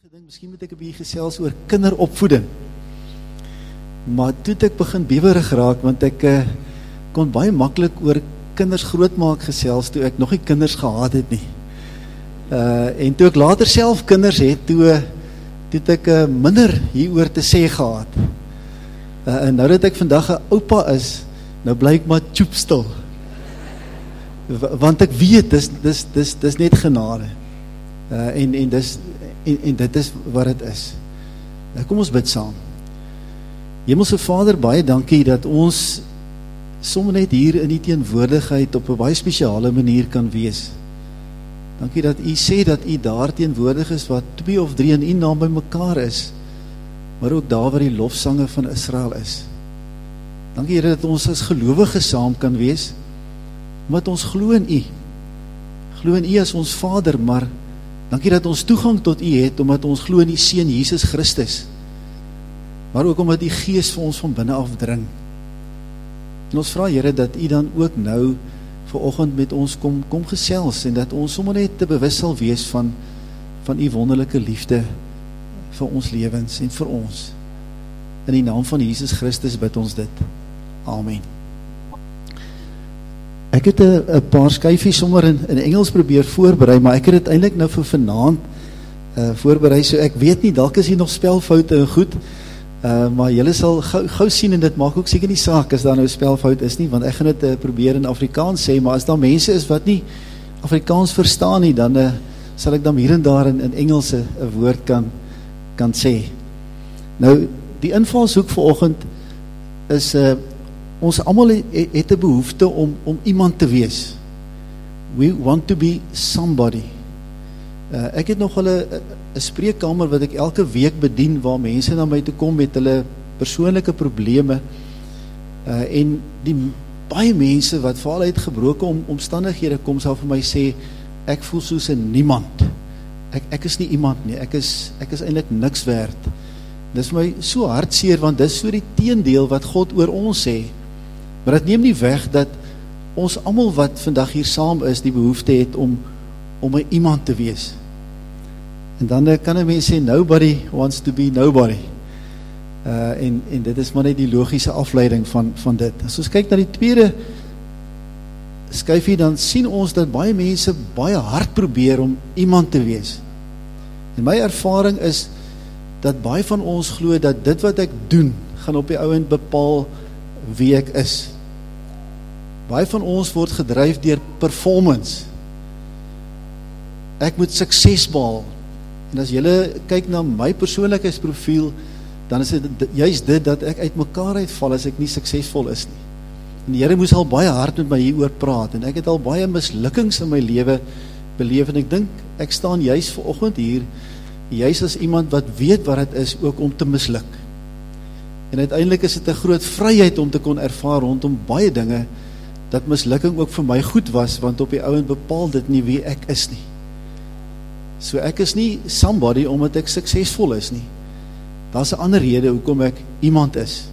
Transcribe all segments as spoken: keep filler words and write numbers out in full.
gedink, miskien moet ek 'n bietjie gesels oor kinderopvoeding. Maar toe het ek begin bewerig raak, want ek uh, kon baie maklik oor kinders grootmaak gesels, toe ek nog nie kinders gehad het nie. Uh, en toe ek later self kinders het, toe, toe het ek uh, minder hieroor te sê gehad. Uh, en nou dat ek vandag 'n oupa is, nou bly ek maar tjoepstil. Want ek weet, dis, dis, dis, dis net genade. Uh, en, en, dis, en, en dit is wat het is. Nou kom ons bid saam. Hemelse Vader, baie dankie dat ons sommer net hier in die teenwoordigheid op 'n baie spesiale manier kan wees. Dankie dat U sê dat U daar teenwoordig is wat twee of drie in U naam by mekaar is, maar ook daar waar die lofsange van Israel is. Dankie Here dat ons as gelowiges saam kan wees, omdat ons glo in U. Glo in U as ons Vader, maar dankie dat ons toegang tot U het, omdat ons glo in die Seun Jesus Christus, maar ook omdat die Gees vir ons van binne af dring. En ons vra Here dat U dan ook nou vanoggend met ons kom, kom gesels, en dat ons sommer net te bewus sal wees van, van U wonderlike liefde vir ons lewens en vir ons. In die naam van Jesus Christus bid ons dit. Amen. Ek het 'n paar skyfies sommer in, in Engels probeer voorberei, maar ek het dit eintlik nou vir vanaand uh, voorberei, so ek weet nie, dalk is hier nog spelfoute en goed, uh, maar julle sal gou, gou sien, en dit maak ook seker nie saak as daar nou spelfout is nie, want ek gaan dit uh, probeer in Afrikaans sê, maar as daar mense is wat nie Afrikaans verstaan nie, dan uh, sal ek dan hier en daar in, in Engels 'n woord kan, kan sê. Nou, die invalshoek vanoggend is uh, ons almal het, het 'n behoefte om, om iemand te wees. We want to be somebody. Uh, ek het nog hulle 'n spreekkamer wat ek elke week bedien, waar mense na my toe kom met hulle persoonlike probleme, uh, en die baie mense wat veral uit gebroke om, omstandighede kom, sal vir my sê, ek voel soos 'n niemand. Ek, ek is nie iemand nie, ek is, ek is eintlik niks werd. Dis vir my so hartseer, want dis so die teendeel wat God oor ons sê. Maar dit neem nie weg dat ons almal wat vandag hier saam is, die behoefte het om, om 'n iemand te wees. En dan kan 'n mens sê, nobody wants to be nobody. Uh, en, en dit is maar net die logiese afleiding van, van dit. As ons kyk na die tweede skyfie, dan sien ons dat baie mense baie hard probeer om iemand te wees. En my ervaring is, dat baie van ons glo dat dit wat ek doen, gaan op die ouend bepaal wie ek is. Baie van ons word gedryf deur performance. Ek moet sukses behaal. En as julle kyk na my persoonlikheidsprofiel, dan is dit juist dit dat ek uit mekaar uitval as ek nie suksesvol is nie. En die Here moes al baie hard met my hieroor praat, en ek het al baie mislukkings in my lewe beleef, en ek dink, ek staan juist vanoggend hier, juist as iemand wat weet wat het is ook om te misluk. En uiteindelik is dit 'n groot vryheid om te kon ervaar rondom baie dinge, dat mislukking ook vir my goed was, want op die ouend bepaal dit nie wie ek is nie. So ek is nie somebody omdat ek suksesvol is nie. Daar's 'n ander rede hoekom ek iemand is.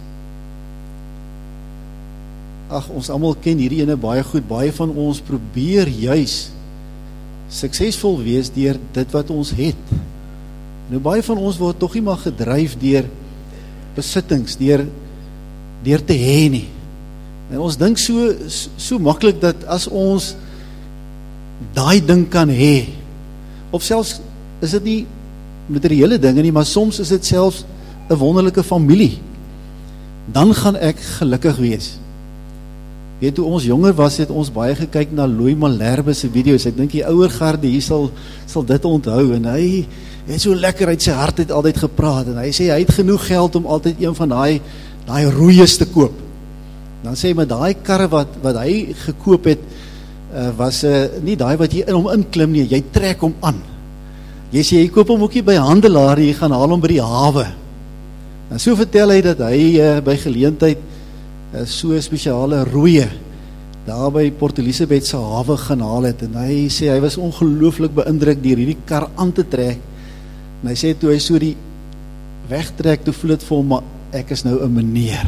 Ag, ons almal ken hierdie ene baie goed, baie van ons probeer juis suksesvol wees deur dit wat ons het. Nou baie van ons word tog nie maar gedryf deur besittings, deur, deur te hê nie. En ons dink so, so maklik dat as ons daai ding kan hê, of selfs is dit nie materiële dinge nie, maar soms is dit selfs 'n wonderlike familie, dan gaan ek gelukkig wees. Weet, toe ons jonger was, het ons baie gekyk na Louis Malherbe se video's. Ek dink die ouer garde hier sal, sal dit onthou, en hy het so lekker uit sy hart het altyd gepraat, en hy sê, hy het genoeg geld om altyd een van daai, daai roeies te koop. Dan sê hy, met daai karre wat, wat hy gekoop het, uh, was uh, nie daai wat jy in hom inklim nie, jy trek hom aan. Jy sê, jy koop hom ook nie by handelaar, jy gaan haal hom by die hawe. En so vertel hy dat hy uh, by geleentheid uh, so spesiale roeie daar by Port Elizabeth se hawe gaan haal het, en hy sê, hy was ongelooflik beïndruk deur hierdie kar aan te trek, en hy sê, toe hy so die wegtrek, toe voel het vir hom, maar ek is nou 'n meneer.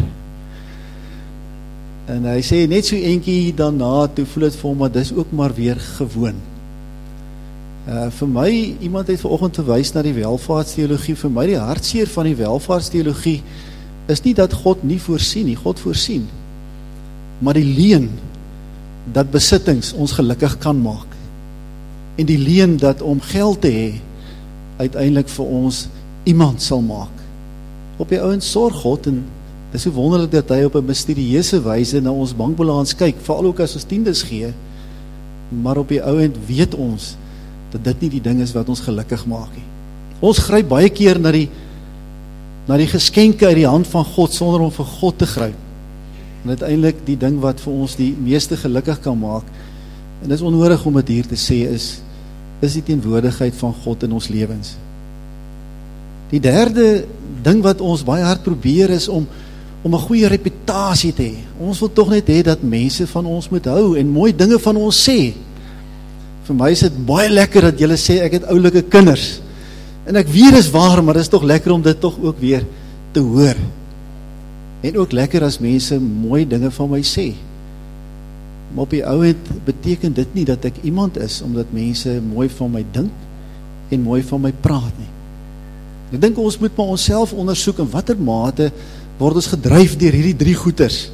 En hy sê, net so eentjie daarna, toe voel het vir hom, maar dis ook maar weer gewoon. Uh, vir my, iemand het vanoggend verwys na die welvaartsteologie, vir my die hartseer van die welvaartsteologie is nie dat God nie voorsien nie, God voorsien, maar die leuen dat besittings ons gelukkig kan maak, en die leuen dat om geld te hê, uiteindelik vir ons iemand sal maak. Op die ouens sorg God, en dit is so wonderlik dat hy op 'n mysterieuse wyse na ons bankbalans kyk, veral ook as ons tiendes gee, maar op die ouend weet ons dat dit nie die ding is wat ons gelukkig maak nie. Ons gryp baie keer na die na die geskenke uit die hand van God sonder om vir God te gryp. En uiteindelik die ding wat vir ons die meeste gelukkig kan maak, en dit is onnodig om dit hier te sê, is is die teenwoordigheid van God in ons lewens. Die derde ding wat ons baie hard probeer is om om 'n goeie reputasie te hê. Ons wil tog net hê dat mense van ons moet hou en mooi dinge van ons sê. Vir my is dit baie lekker dat julle sê ek het oulike kinders. En ek weet is waar, maar dit is tog lekker om dit tog ook weer te hoor. En ook lekker as mense mooi dinge van my sê. Maar op die ouend beteken dit nie dat ek iemand is, omdat mense mooi van my dink en mooi van my praat nie. Ek dink ons moet maar onsself ondersoek in watter mate word ons gedryf deur hierdie drie goeters.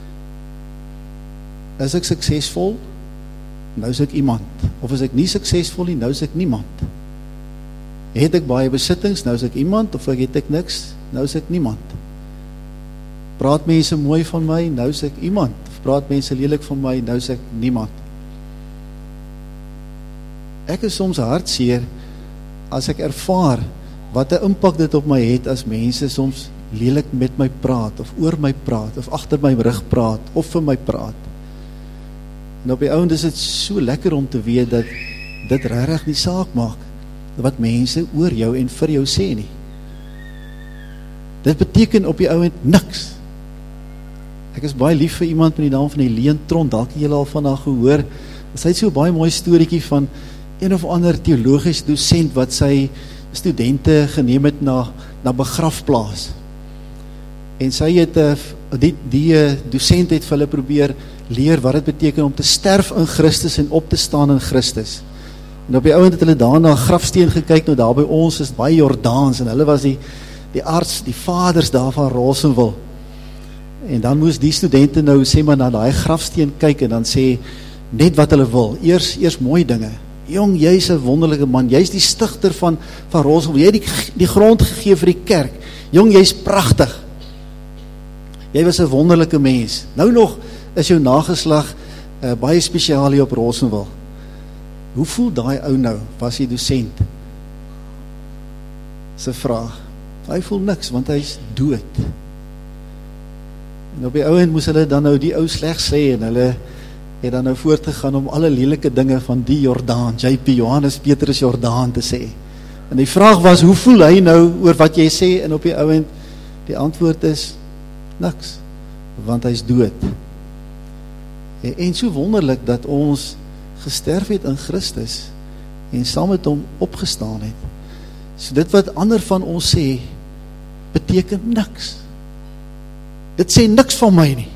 Is ek suksesvol? Nou is ek iemand. Of is ek nie suksesvol nie, nou is ek niemand. Het ek baie besittings, nou is ek iemand, of het ek niks, nou is ek niemand. Praat mense mooi van my, nou is ek iemand. Of praat mense lelik van my, nou is ek niemand. Ek is soms hartseer as ek ervaar wat 'n impak dit op my het as mense soms lelik met my praat, of oor my praat, of agter my rug praat, of vir my praat. En op die ouend is dit so lekker om te weet dat dit regtig nie saak maak wat mense oor jou en vir jou sê nie. Dit beteken op die ouend niks. Ek is baie lief vir iemand met die naam van Helene Trond, dalk het julle al van haar gehoor. Sy het so 'n baie mooi storieetjie van een of ander teologiese dosent wat sy studente geneem het na, na begrafplaas. En sy het, die, die dosent het vir hulle probeer leer wat het beteken om te sterf in Christus en op te staan in Christus. En op die ouend het hulle daarna grafsteen gekyk, nou daar by ons is baie Jordaans, en hulle was die, die arts, die vaders daar van Rosenwil. En dan moes die studente nou sê maar na die grafsteen kyk, en dan sê net wat hulle wil, eers, eers mooi dinge. Jong, jy is 'n wonderlike man, jy is die stigter van, van Rosenwil, jy het die, die grond gegee vir die kerk. Jong, jy is pragtig. Jy was 'n wonderlike mens. Nou nog is jou nageslag uh, baie spesiaal hier op Rosenwil. Hoe voel daai ou nou, was die dosent? Sy vraag. Hy voel niks, want hy is dood. En op die ouend moes hulle dan nou die ou sleg sê, en hulle het dan nou voortgegaan om alle lelike dinge van die Jordaan, J P Johannes Petrus Jordaan te sê. En die vraag was, hoe voel hy nou oor wat jy sê? En op die ouend, die antwoord is, niks, want hy is dood. En, en so wonderlik dat ons gesterf het in Christus, en saam met hom opgestaan het. So dit wat ander van ons sê, beteken niks. Dit sê niks van my nie.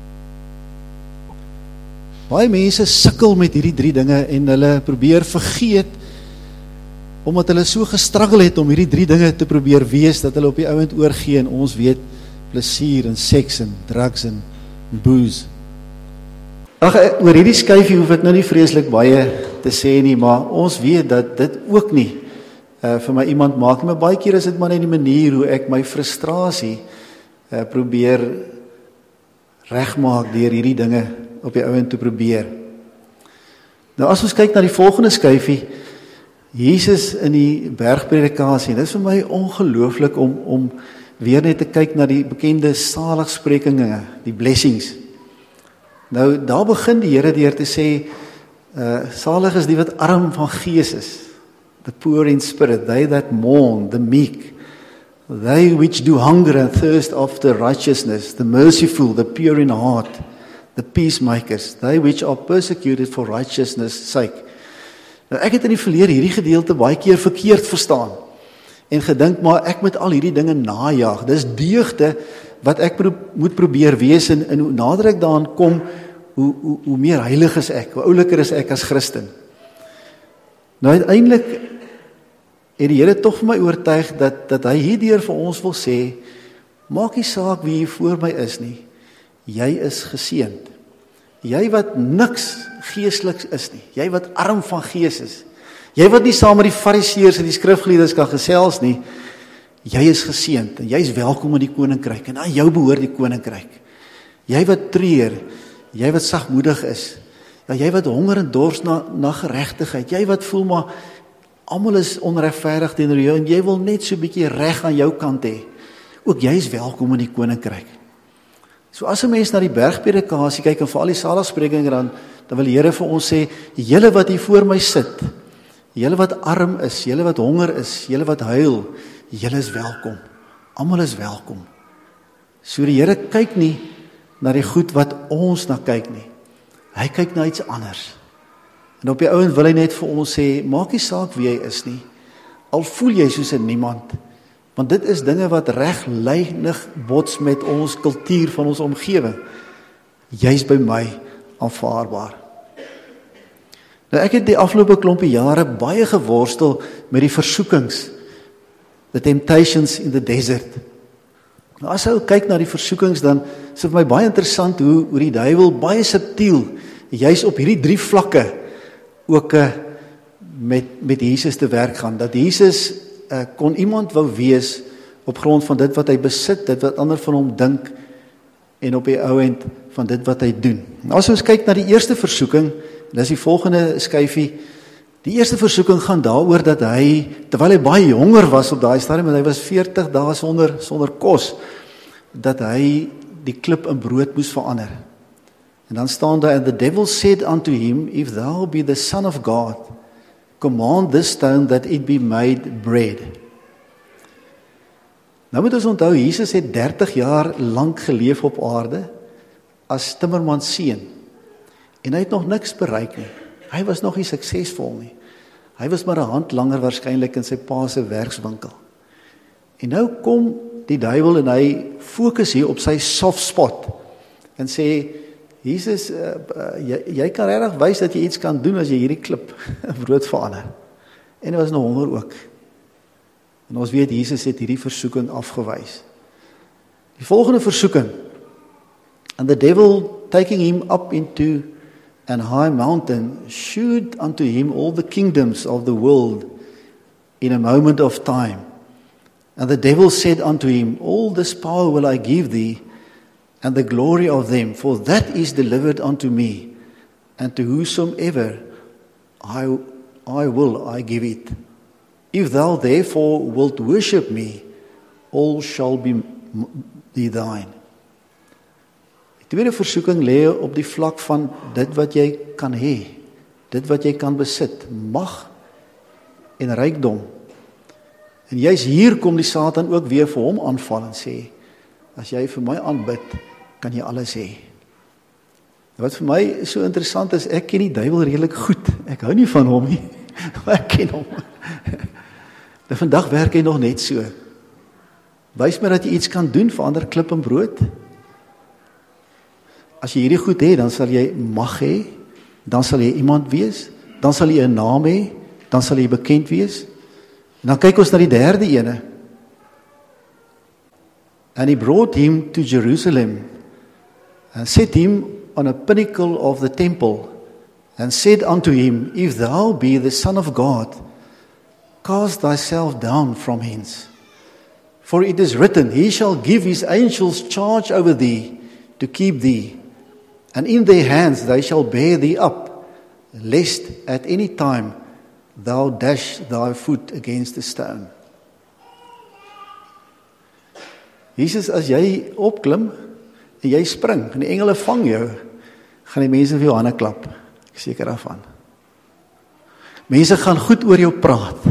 Baie mense sukkel met hierdie drie dinge, en hulle probeer vergeet, omdat hulle so gestruggle het om hierdie drie dinge te probeer wees, dat hulle op die ouend oorgee, en ons weet, plesier en seks en drugs en booze. Ag, oor hierdie skyfie hoef ek nou nie vreeslik baie te sê nie, maar ons weet dat dit ook nie uh, vir my iemand maak, maar baie keer is dit maar net die manier hoe ek my frustrasie uh, probeer regmaak deur hierdie dinge op die ouend te probeer. Nou as ons kyk na die volgende skyfie, Jesus in die bergpredikasie, dit is vir my ongelooflik om, om weer net te kyk na die bekende saligsprekinge, die blessings. Nou, daar begin die Here deur te sê, uh, salig is die wat arm van gees is, the poor in spirit, they that mourn, the meek, they which do hunger and thirst after righteousness, the merciful, the pure in heart, the peacemakers, they which are persecuted for righteousness' sake. Nou, ek het in die verlede hierdie gedeelte baie keer verkeerd verstaan, en gedink, maar ek moet al hierdie dinge najaag. Dis deugde wat ek pro moet probeer wees, en, en hoe nader ek daaraan kom, hoe, hoe, hoe meer heilig is ek, hoe ouliker is ek as Christen. Nou uiteindelik het die Here tog vir my oortuig dat, dat hy hierdeur vir ons wil sê, maak nie saak wie hier voor my is nie, jy is geseënd. Jy wat niks geesteliks is nie, jy wat arm van gees is, jy wat nie saam met die fariseërs en die skrifgeleerdes kan gesels nie, jy is geseënd, en jy is welkom in die koninkryk, en aan jou behoort die koninkryk. Jy wat treur, jy wat sagmoedig is, ja, jy wat honger en dors na, na geregtigheid, jy wat voel maar, almal is onregverdig teenoor jou, en jy wil net so 'n bietjie reg aan jou kant hê, ook jy is welkom in die koninkryk. So as 'n mens na die bergpredikasie kyk, en vir al die saligsprekinge dan, dan wil die Here vir ons sê, julle wat hier voor my sit, julle wat arm is, julle wat honger is, julle wat huil, julle is welkom, almal is welkom. So die Here kyk nie na die goed wat ons na kyk nie, hy kyk na iets anders. En op die ouend wil hy net vir ons sê, maak nie saak wie jy is nie, al voel jy soos 'n niemand, want dit is dinge wat reglynig bots met ons kultuur van ons omgewing. Jy's by my aanvaarbaar. Nou ek het die afgelope klompie jare baie geworstel met die versoekings, the temptations in the desert. Nou as ou kyk na die versoekings, dan is dit vir my baie interessant hoe, hoe die duiwel baie subtiel, juis op hierdie drie vlakke, ook uh, met, met Jesus te werk gaan, dat Jesus uh, kon iemand wou wees, op grond van dit wat hy besit, dit wat ander van hom dink, en op die ou end van dit wat hy doen. Nou as ons kyk na die eerste versoeking, dis die volgende skyfie, die eerste versoeking gaan daaroor dat hy, terwyl hy baie jonger was op daai stadium, en hy was veertig dae sonder, sonder kos, dat hy die klip in brood moes verander. En dan staan daar, and the devil said unto him, if thou be the son of God, command this stone that it be made bread. Nou moet ons onthou, Jesus het dertig jaar lank geleef op aarde, as timmerman seun, en hy het nog niks bereik nie. Hy was nog nie suksesvol nie. Hy was maar 'n hand langer waarskynlik in sy pa se werkswinkel. En nou kom die duiwel en hy fokus hier op sy soft spot en sê, Jesus, uh, uh, jy, jy kan regtig wys dat jy iets kan doen as jy hierdie klip brood verander. En hy was nog honger ook. En ons weet, Jesus het hierdie versoeking afgewys. Die volgende versoeking, and the devil taking him up into an high mountain, shewed unto him all the kingdoms of the world in a moment of time. And the devil said unto him, all this power will I give thee, and the glory of them, for that is delivered unto me, and to whosoever I, I will I give it. If thou therefore wilt worship me, all shall be, be thine. Die tweede versoeking lê op die vlak van dit wat jy kan hê, dit wat jy kan besit, mag en rykdom. En juist hier kom die Satan ook weer vir hom aanval en sê, as jy vir my aanbid, kan jy alles hê. Wat vir my so interessant is, ek ken die duiwel redelik goed. Ek hou nie van hom nie, maar ek ken hom. En vandag werk hy nog net so. Wys my dat jy iets kan doen vir ander klip en brood. As jy hierdie goed hê, dan sal jy mag hê, dan sal jy iemand wees, dan sal jy 'n naam hê, dan sal jy bekend wees. En dan kyk ons na die derde ene. And he brought him to Jerusalem, and set him on a pinnacle of the temple, and said unto him, if thou be the Son of God, cast thyself down from hence. For it is written, he shall give his angels charge over thee, to keep thee, and in their hands they shall bear thee up, lest at any time thou dash thy foot against a stone. Jesus, as jy opklim, en jy spring, en die engele vang jou, gaan die mense vir jou hande klap, ek is seker daarvan. Mense gaan goed oor jou praat,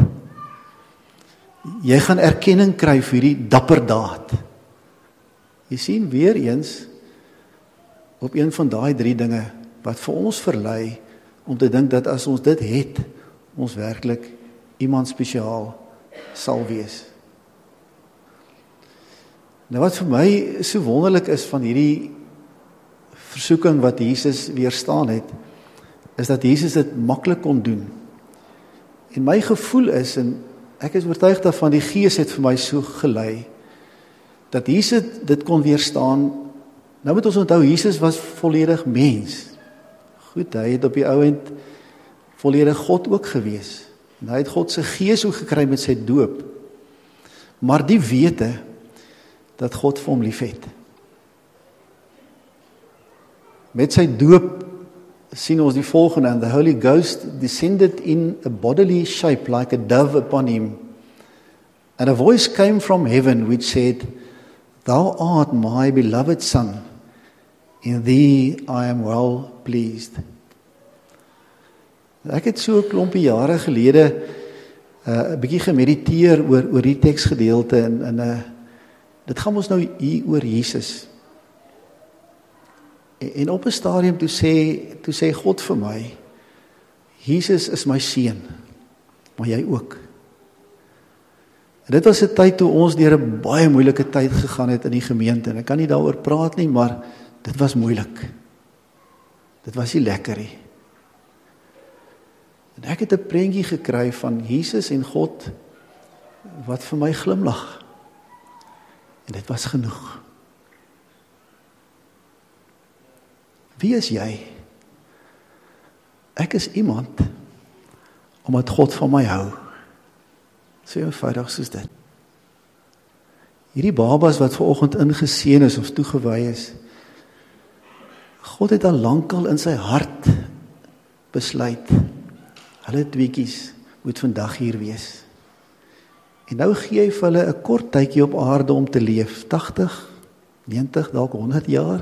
jy gaan erkenning kry vir die dapper daad. Jy sien weer eens, op een van daai drie dinge, wat vir ons verlei, om te dink dat as ons dit het, ons werklik iemand spesiaal sal wees. Nou wat vir my so wonderlik is van hierdie versoeking wat Jesus weerstaan het, is dat Jesus dit maklik kon doen. En my gevoel is, en ek is oortuig daarvan, die Gees het vir my so gelei, dat Jesus dit kon weerstaan. Nou moet ons onthou, Jesus was volledig mens. Goed, hy het op die ou end volledig God ook gewees. En hy het God se Gees ook gekry met sy doop. Maar die wete, dat God vir hom lief het. Met sy doop sien ons die volgende, and the Holy Ghost descended in a bodily shape like a dove upon him. And a voice came from heaven which said, Thou art my beloved Son, in thee I am well pleased. Ek het so 'n klompie jare gelede 'n uh, bietjie gemediteer oor oor die teksgedeelte en en uh, dit gaan ons nou hier oor Jesus. En, en op 'n stadium toe sê toe sê God vir my, Jesus is my seun, maar jy ook. En dit was 'n tyd toe ons deur 'n baie moeilike tyd gegaan het in die gemeente. En ek kan nie daaroor praat nie, maar dit was moeilik. Dit was nie lekker nie. En ek het 'n prentjie gekry van Jesus en God wat vir my glimlag. En dit was genoeg. Wie is jy? Ek is iemand omdat God van my hou. So eenvoudig soos dit. Hierdie babas wat vanoggend ingeseën is of toegewy is, God het al lankal in sy hart besluit, hulle tweeetjies moet vandag hier wees. En nou gee hy vir hulle 'n kort tydjie op aarde om te leef, tagtig, negentig, dalk honderd jaar,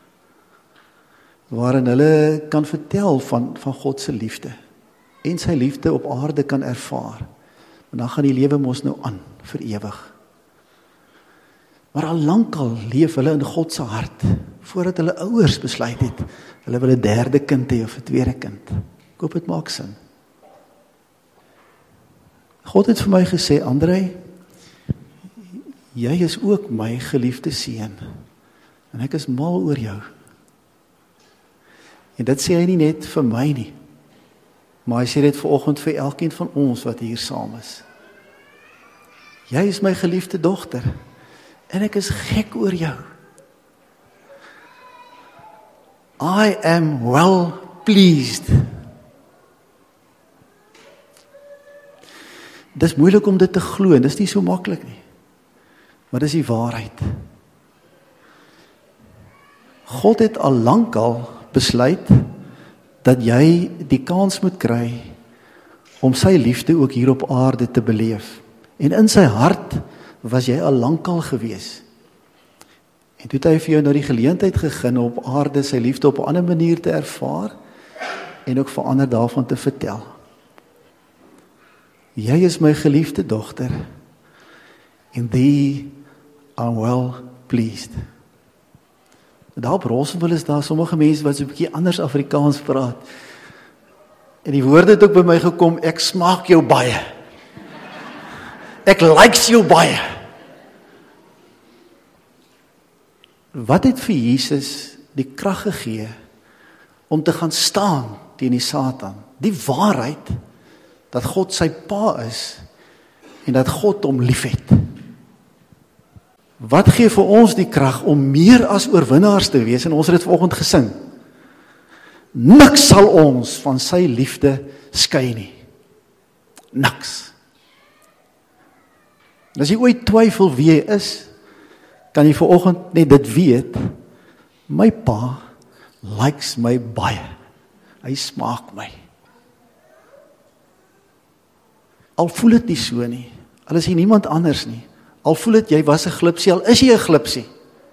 waarin hulle kan vertel van, van God se liefde, en sy liefde op aarde kan ervaar. En dan gaan die lewe mos nou aan, vir ewig. Maar al lankal leef hulle in God se hart, voordat hulle ouers besluit het, hulle wil 'n derde kind hê of 'n tweede kind. Ek hoop dit maak sin. God het vir my gesê, André, jy is ook my geliefde seun, en ek is mal oor jou. En dit sê hy nie net vir my nie, maar hy sê dit vanoggend vir elkeen van ons wat hier saam is. Jy is my geliefde dogter, en ek is gek oor jou. I am well pleased. Dis moeilik om dit te glo, en dis nie so maklik nie. Maar dis die waarheid. God het al lankal besluit dat jy die kans moet kry om sy liefde ook hier op aarde te beleef. En in sy hart was jy al lankal gewees. En toe het hy vir jou nou die geleentheid gegee op aarde sy liefde op 'n ander manier te ervaar en ook vir ander daarvan te vertel. Jy is my geliefde dogter, in thee I'm well pleased. Daar op Rosseville is daar sommige mense wat so 'n bietjie anders Afrikaans praat. En die woorde het ook by my gekom, ek smaak jou baie. Ek likes jou baie. Wat het vir Jesus die krag gegee om te gaan staan teen die Satan? Die waarheid dat God sy pa is en dat God hom liefhet. Wat gee vir ons die krag om meer as oorwinnaars te wees? En ons het dit vanoggend gesing. Niks sal ons van sy liefde skei nie. Niks. En as jy ooit twyfel wie jy is, kan jy vanoggend net dit weet, my pa likes my baie. Hy smaak my. Al voel dit nie so nie, al is hy niemand anders nie, al voel dit jy was 'n glipsie, al is jy 'n glipsie.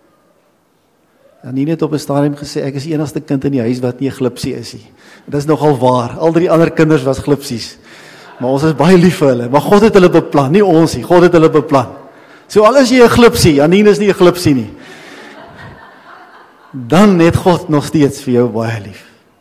En nie net op 'n stadium gesê, ek is die enigste kind in die huis wat nie 'n glipsie is nie. Dit is nogal waar, al drie ander kinders was glipsies. Maar ons is baie lief vir hulle, maar God het hulle beplan, nie ons nie, God het hulle beplan. So al is jy 'n glipsie, Janine is nie 'n glipsie nie, dan het God nog steeds vir jou baie lief.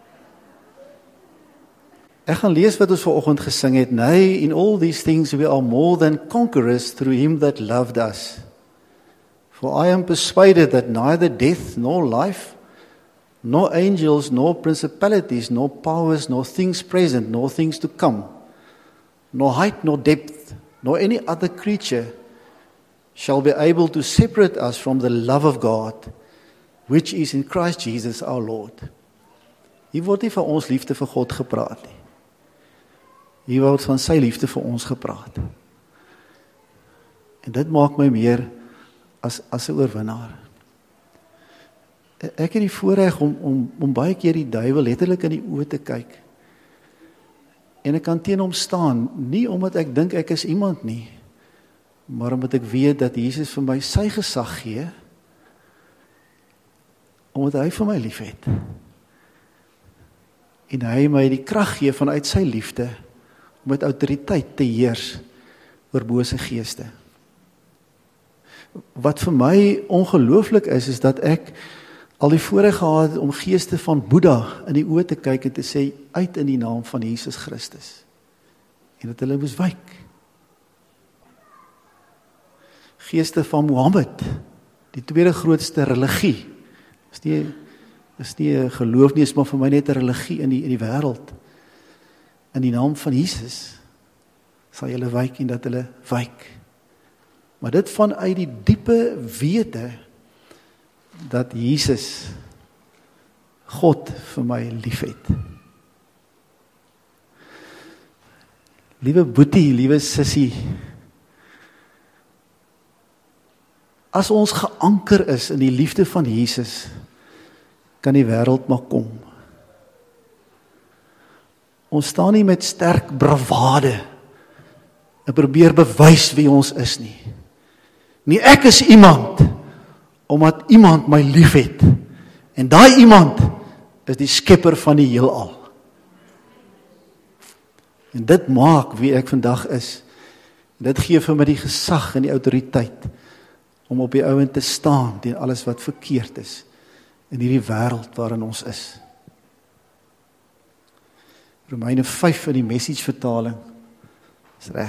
Ek gaan lees wat ons vanoggend gesing het. Nay, in all these things we are more than conquerors through him that loved us. For I am persuaded that neither death nor life, nor angels, nor principalities, nor powers, nor things present, nor things to come, nor height, nor depth, nor any other creature shall be able to separate us from the love of God, which is in Christ Jesus our Lord. Hier word nie van ons liefde vir God gepraat nie. Hier word van sy liefde vir ons gepraat. En dit maak my meer as, as 'n oorwinnaar. Ek het die voorreg om, om, om baie keer die duiwel letterlik in die oë te kyk. En ek kan teen hom staan, nie omdat ek dink ek is iemand nie, maar omdat ek weet dat Jesus vir my sy gesag gee, omdat hy vir my lief het. En hy my die krag gee vanuit sy liefde, om met autoriteit te heers oor bose geeste. Wat vir my ongelooflik is, is dat ek al die voorreg gehad het om geeste van Boeddha in die oë te kyk en te sê, uit in die naam van Jesus Christus. En dat hulle moes wyk. Geeste van Mohammed, die tweede grootste religie, is nie, is nie 'n geloof nie, is maar vir my net 'n religie in die, in die wêreld. In die naam van Jesus sal julle wyk en dat hulle wyk. Maar dit vanuit die diepe wete dat Jesus, God, vir my liefhet. Liewe boetie, liewe sissie, as ons geanker is in die liefde van Jesus, kan die wêreld maar kom. Ons staan nie met sterk bravade en probeer bewys wie ons is nie. Nie ek is iemand, omdat iemand my liefhet. En daai iemand is die skepper van die heelal. En dit maak wie ek vandag is. Dit gee vir my die gesag en die autoriteit om op die ouend te staan teen alles wat verkeerd is in hierdie wêreld waarin ons is. Romeine vyf in die Message vertaling is reg.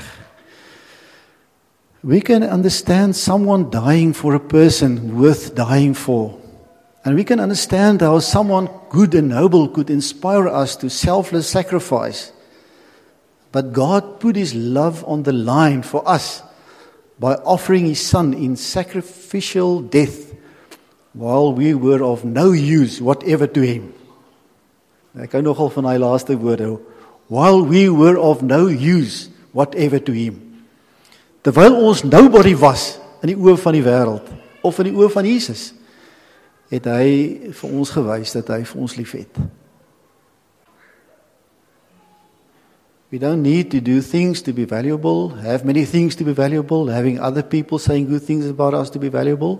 We can understand someone dying for a person worth dying for. And we can understand how someone good and noble could inspire us to selfless sacrifice. But God put His love on the line for us by offering His Son in sacrificial death while we were of no use whatever to Him. Ek hou nogal van die laaste woorde. While we were of no use whatever to Him. Terwyl ons nobody was in die oë van die wêreld, of in die oë van Jesus, het hy vir ons gewys dat hy vir ons liefhet. We don't need to do things to be valuable, have many things to be valuable, having other people saying good things about us to be valuable.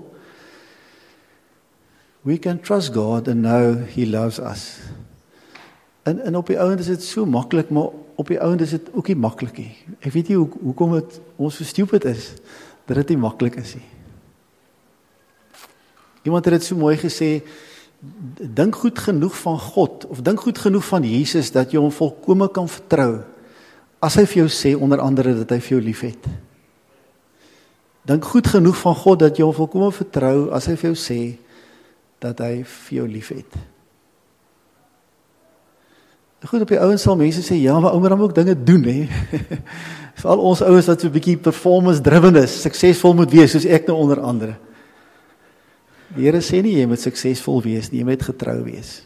We can trust God and know He loves us. En, en op die ouend is dit so maklik, maar op die ouend is dit ook nie maklik nie. Ek weet nie hoe, hoekom het ons so stupid is, dat dit nie maklik is nie. Iemand het dit so mooi gesê, dink goed genoeg van God, of dink goed genoeg van Jesus, dat jy hom volkome kan vertrou, as hy vir jou sê, onder andere, dat hy vir jou lief het. Dink goed genoeg van God, dat jy hom volkome vertrou, as hy vir jou sê, dat hy vir jou lief het. Goed, op die ouens sal mense sê, ja, maar ou moet dan ook dinge doen, hè. Veral ons ouens wat so 'n bietjie performance driven is, suksesvol moet wees, soos ek nou onder andere. Die Here sê nie, jy moet suksesvol wees nie, jy moet getrou wees.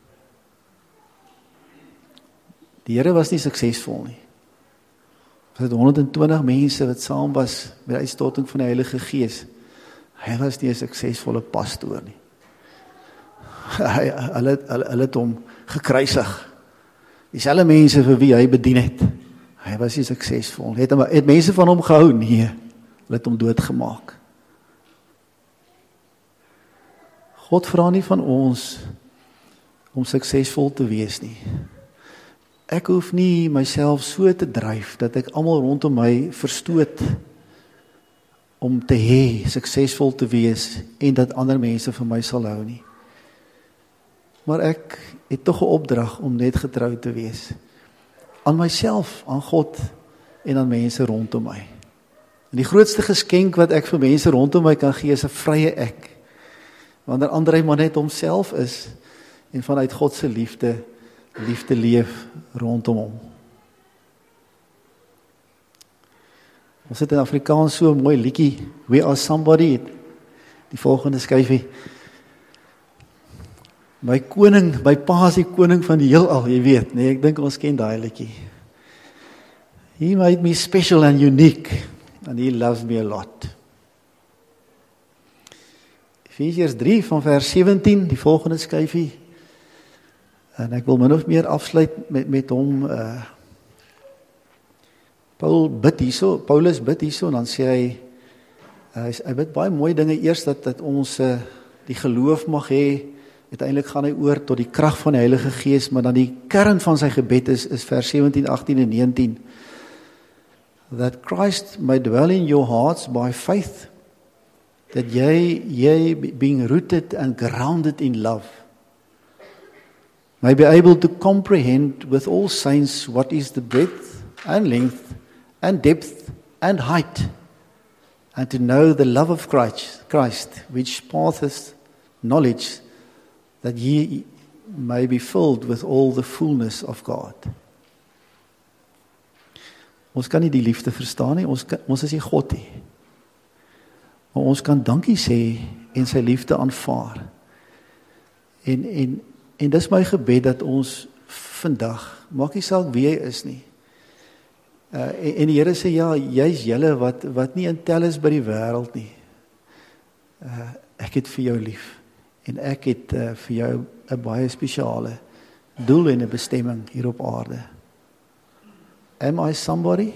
Die Here was nie suksesvol nie. Er was honderd en twintig mense wat saam was met die uitstorting van die Heilige Gees. Hy was nie 'n suksesvolle pastoor nie. Hy, hulle, hulle, hulle het hom gekruisig. Dieselfde mense vir wie hy bedien het. Hy was nie suksesvol. Het, het mense van hom gehou? Nee. Hulle het hom doodgemaak. God vra nie van ons om suksesvol te wees nie. Ek hoef nie myself so te dryf dat ek almal rondom my verstoot om te hê suksesvol te wees en dat ander mense vir my sal hou nie. Maar ek het tog 'n opdrag om net getrou te wees. Aan myself, aan God en aan mense rondom my. En die grootste geskenk wat ek vir mense rondom my kan gee is 'n vrye ek. Wanneer ander maar net homself is en vanuit God se liefde liefde leef rondom hom. Ons het in Afrikaans so 'n mooi liedjie, We Are Somebody, die volgende skyfie. My koning, my pa is die koning van die heelal, jy weet, nee, ek dink ons ken daai liedjie. He made me special and unique, and he loves me a lot. Efesiërs drie van vers sewentien, die volgende skyfie, en ek wil min of meer afsluit met, met hom, uh, Paul bid hierso, Paulus bid hierso, en dan sê hy, hy, hy bid baie mooi dinge, eers dat, dat ons uh, die geloof mag hê, uiteindelik gaan hy oor tot die krag van die Heilige Gees, maar dan die kern van sy gebed is, is vers sewentien, agttien en negentien, that Christ may dwell in your hearts by faith, that jy, jy being rooted and grounded in love, may be able to comprehend with all saints what is the breadth and length and depth and height, and to know the love of Christ, Christ which passeth knowledge, that ye may be filled with all the fullness of God. Ons kan nie die liefde verstaan nie, ons, kan, ons is nie God nie. Maar ons kan dankie sê en sy liefde aanvaar. En, en, en dis my gebed dat ons vandag, maak nie saak wie jy is nie, Uh, en, en die Here sê, ja, jy's julle wat, wat nie in tel is by die wêreld nie. Uh, ek het vir jou lief. En ek het uh, vir jou 'n baie spesiale doel en 'n bestemming hier op aarde. Am I somebody?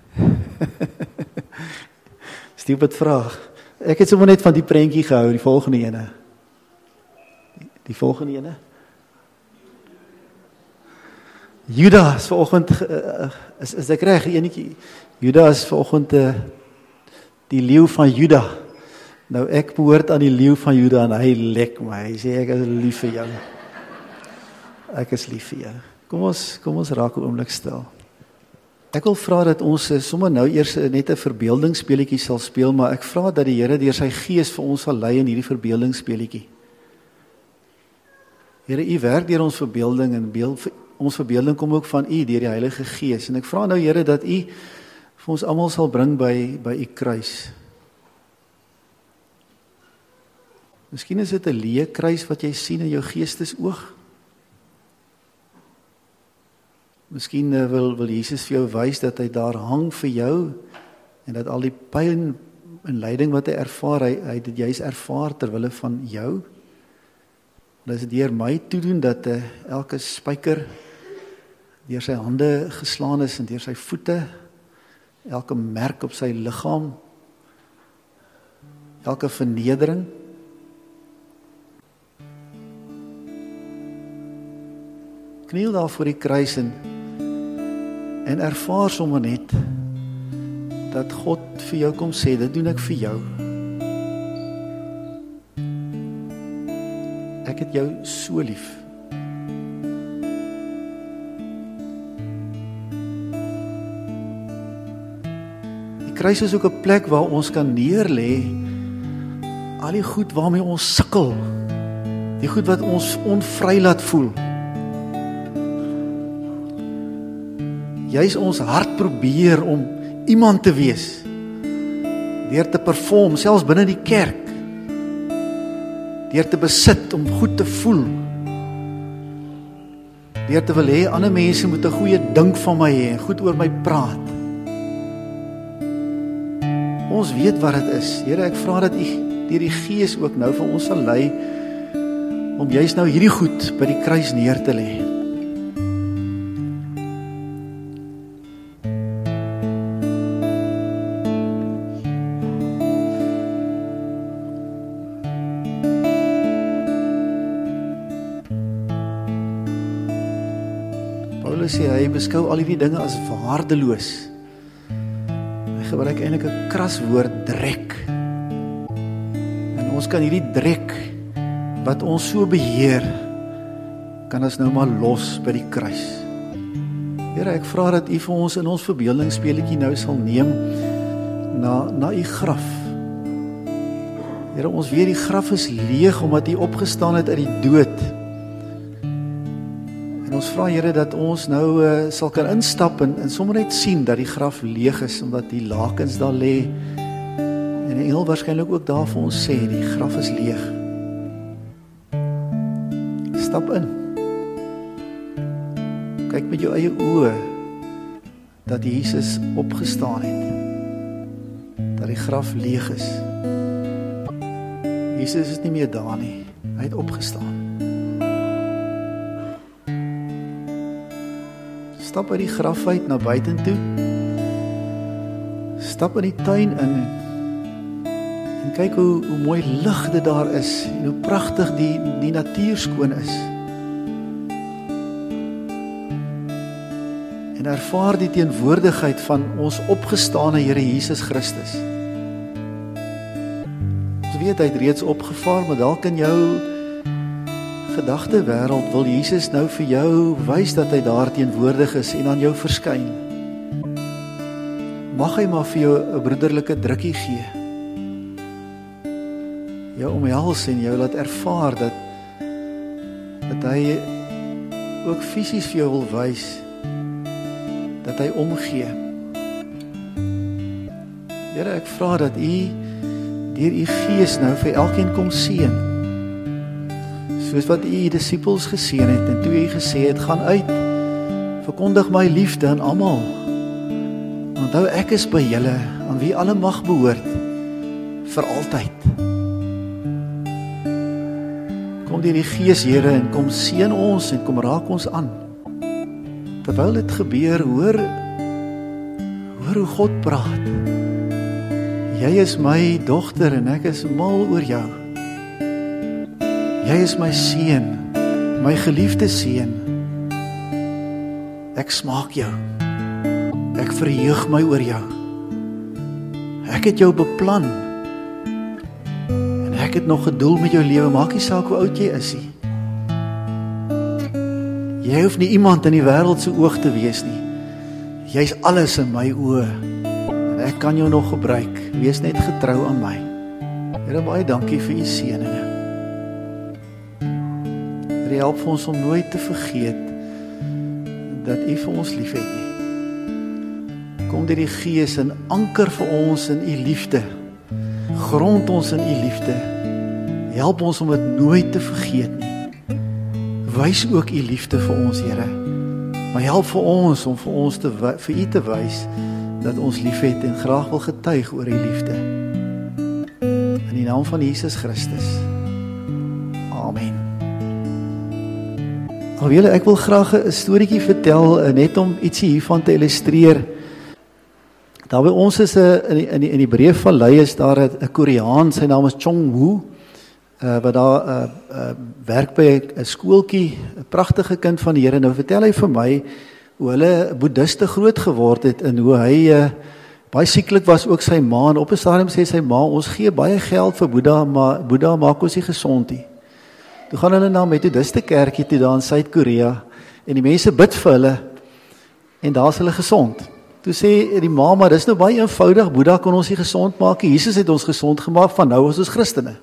Stupid vraag. Ek het sommer net van die prentjie gehou, die volgende ene. Die, die volgende ene. Judas is vanoggend, uh, is, is ek reg, enetjie, Judas is vanoggend uh, die leeu van Juda. Nou ek behoort aan die leeu van Juda en hy lek my, hy sê ek is lief vir jou. Ek is lief vir jou. Kom ons, kom ons raak 'n oomblik stil. Ek wil vra dat ons uh, sommer nou eers uh, net 'n verbeeldingsspeletjie sal speel, maar ek vra dat die Here deur sy Gees vir ons sal lei in hierdie verbeeldingsspeletjie. Here, U werk deur ons verbeelding en beeld ons verbeelding kom ook van U deur die Heilige Gees. En ek vra nou, Here, dat U vir ons almal sal bring by by U kruis. Miskien is dit 'n leë kruis wat jy sien in jou geestesoog. Miskien wil wil Jesus vir jou wys dat hy daar hang vir jou en dat al die pyn en lyding wat hy ervaar, hy, hy dit juis ervaar ter wille van jou. Dat is deur my toedoen dat uh, elke spyker deur sy hande geslaan is en deur sy voete, elke merk op sy liggaam, elke vernedering. Kniel daar voor die kruis en, en ervaar sommer net dat God vir jou kom sê, dit doen ek vir jou. Ek het jou so lief. Die kruis is ook 'n plek waar ons kan neerlê al die goed waarmee ons sukkel, die goed wat ons onvry laat voel. Jy's ons hart probeer om iemand te wees, deur te perform, selfs binne die kerk, deur te besit, om goed te voel, deur te wil hê, ander mense moet 'n goeie dink van my hê, en goed oor my praat. Ons weet wat dit is. Here, ek vra dat U deur die Gees ook nou vir ons sal lei, om juist nou hierdie goed by die kruis neer te lê. Sê hy beskou al die dinge as waardeloos. Hy gebruik eintlik 'n kras woord, drek. En ons kan hierdie drek wat ons so beheer, kan ons nou maar los by die kruis. Here, ek vra dat U vir ons in ons verbeeldingsspeletjie nou sal neem na na U graf. Here, ons weet die graf is leeg omdat U opgestaan het uit die dood. En ons vra Here dat ons nou uh, sal kan instap en, en sommer net sien dat die graf leeg is, omdat die lakens daar lê. En die engel waarskynlik ook daar vir ons sê, die graf is leeg. Stap in. Kyk met jou eie oë dat Jesus opgestaan het. Dat die graf leeg is. Jesus is nie meer daar nie. Hy het opgestaan. Stap uit die graf uit na buitentoe. Stap in die tuin in. En kyk hoe, hoe mooi lig dit daar is. En hoe pragtig die, die natuur skoon is. En ervaar die teenwoordigheid van ons opgestane Here Jesus Christus. Ons weet hy het reeds opgevaar, maar dalk in jou gedagte wêreld wil Jesus nou vir jou wys dat hy daar teenwoordig is en aan jou verskyn. Mag hy maar vir jou 'n broederlike drukkie gee. Jou omhels en jou laat ervaar dat dat hy ook fisies vir jou wil wys dat hy omgee. Here, ek vra dat U deur U Gees nou vir elkeen kom seën. Soos wat U U disippels geseën het en toe U gesê het, gaan uit, verkondig my liefde aan almal. Onthou ek is by julle, aan wie alle mag behoort, vir altyd. Kom deur die Gees, Here, en kom seën ons en kom raak ons aan. Terwyl dit gebeur, hoor, hoor hoe God praat. Jy is my dogter en ek is mal oor jou. Jy is my seun, my geliefde seun. Ek smaak jou. Ek verheug my oor jou. Ek het jou beplan. En ek het nog 'n doel met jou lewe, maak nie saak hoe oud jy is nie. Jy hoef nie iemand in die wêreld se oog te wees nie. Jy's alles in my oë. En ek kan jou nog gebruik. Wees net getrou aan my. Here, baie dankie vir U seëninge. Here, help vir ons om nooit te vergeet dat U vir ons liefhet nie. Kom deur die Gees en anker vir ons in U liefde. Grond ons in U liefde. Help ons om dit nooit te vergeet nie. Wys ook U liefde vir ons, Here. Maar help vir ons om vir ons te vir U te wys dat ons liefhet en graag wil getuig oor U liefde. In die naam van Jesus Christus. Amen. Alweer, ek wil graag 'n storieetjie vertel net om ietsie hiervan te illustreer. Daar by ons is 'n in die in die, in die Breëvallei is daar 'n Koreaan, sy naam is Chong Woo. Uh, wat daar uh, uh, werk by 'n skooltjie, 'n pragtige kind van die Here. Nou vertel hy vir my hoe hulle boeddhiste groot geword het en hoe hy uh, baie sieklik was, ook sy ma. En op 'n stadium sê sy ma, ons gee baie geld vir Boeddha, maar Boeddha maak ons nie gesond nie. Toe gaan hulle na 'n methodiste kerkie toe daar in Suid-Korea en die mense bid vir hulle en daar is hulle gesond. Toe sê die ma, maar dis nou baie eenvoudig, Boeddha kon ons nie gesond maak nie, Jesus het ons gesond gemaak, van nou is ons Christene.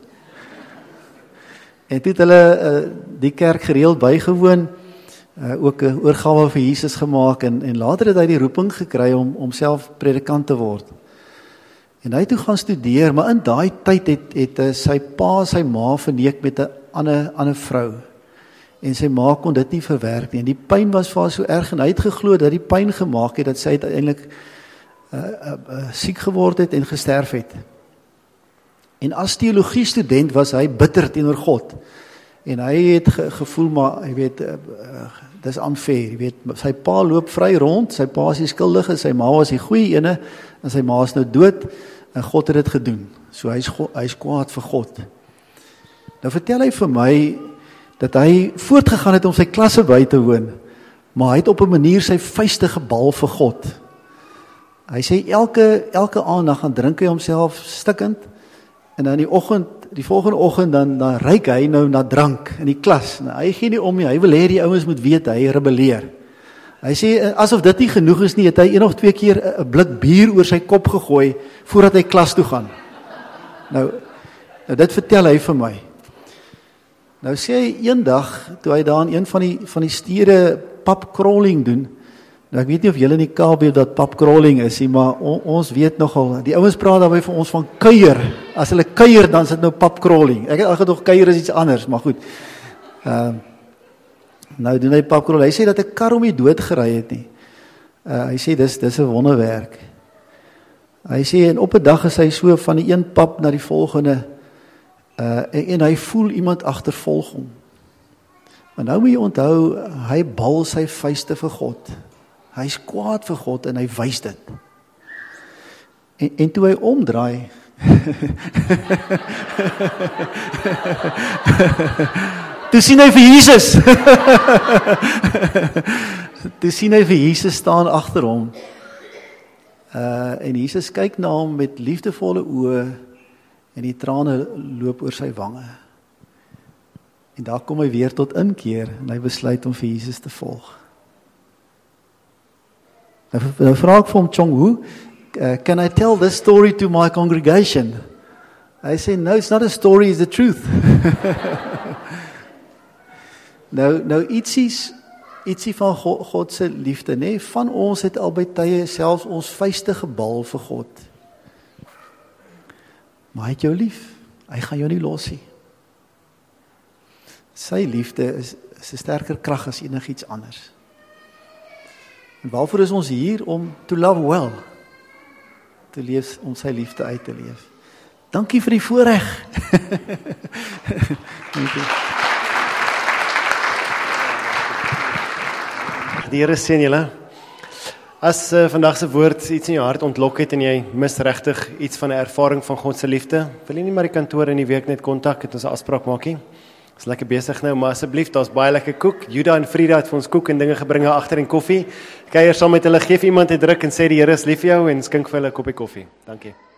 En toe het hulle uh, die kerk gereeld bygewoon, uh, ook 'n oorgawe vir Jesus gemaak en, en later het hy die roeping gekry om, om self predikant te word. En hy het toe gaan studeer, maar in daai tyd het, het uh, sy pa sy ma verneek met 'n ander, ander vrou. En sy ma kon dit nie verwerk nie. En die pyn was vir haar so erg en hy het geglo dat die pyn gemaak het, dat sy uiteindelik uh, uh, uh, siek geword het en gesterf het. En as teologie student was hy bitter teenoor God. En hy het ge, gevoel, maar hy weet, uh, uh, dis unfair, jy weet, sy pa loop vry rond, sy pa is die skuldige, sy ma was die goeie ene, en sy ma is nou dood, en God het dit gedoen. So hy is, hy is kwaad vir God. Nou vertel hy vir my, dat hy voortgegaan het om sy klasse by te woon, maar hy het op 'n manier sy vuiste gebal vir God. Hy sê, elke, elke aand dan gaan drink hy homself stikkend, en dan die oggend, die volgende oggend, dan, dan ryk hy nou na drank in die klas. Nou, hy gee nie om nie, hy wil hê die ouens moet weet, hy rebelleer. Hy sê, asof dit nie genoeg is nie, het hy een of twee keer 'n blik bier oor sy kop gegooi, voordat hy klas toe gaan. Nou, nou dit vertel hy vir my. Nou sê hy eendag, toe hy daar in een van die, van die stede pubcrawling doen, nou ek weet nie of julle in die Kaap weet dat pubcrawling is, maar on, ons weet nogal, die ouens praat daarby vir ons van kuier, as hulle kuier, dan is dit nou pubcrawling, ek het al gedog kuier is iets anders, maar goed, uh, nou doen hy pubcrawling, hy sê dat 'n kar om die dood gery het nie, uh, hy sê dis, dis 'n wonderwerk, hy sê, en op 'n dag is hy so van die een pub na die volgende, uh, en, en hy voel iemand agtervolg hom, maar nou moet jy onthou, hy bal sy vuiste vir God, hy is kwaad vir God en hy wys dit. En, en toe hy omdraai, toe sien hy vir Jesus. Toe sien hy vir Jesus staan agter hom. Uh, en Jesus kyk na hom met liefdevolle oë en die trane loop oor sy wange. En daar kom hy weer tot inkeer en hy besluit om vir Jesus te volg. Nou, nou vra ek vir hom, Chong Hu, uh, can I tell this story to my congregation? Hy sê, no, it's not a story, it's the truth. nou, nou ietsies, ietsie van God, God se liefde, nee, van ons het al by tye selfs ons vuiste gebal vir God. Maar hy het jou lief, hy gaan jou nie los nie. Sy liefde is, is 'n sterker krag as enigiets anders. En waarvoor is ons hier? Om to love well, te leef, om sy liefde uit te leef. Dankie vir die voorreg. Die Here seën julle. As uh, vandag se woord iets in jou hart ontlok het en jy mis regtig iets van 'n ervaring van God se liefde, wil jy nie maar die kantoor in die week net kontak het ons 'n afspraak maak nie. Is lekker besig nou, maar asseblief, daar's baie lekker koek. Juda en Frida het vir ons koek en dinge gebring agter en koffie. Kuier saam met hulle, geef iemand 'n druk en sê die Here is lief vir jou en skink vir hulle 'n koppie koffie. Dankie.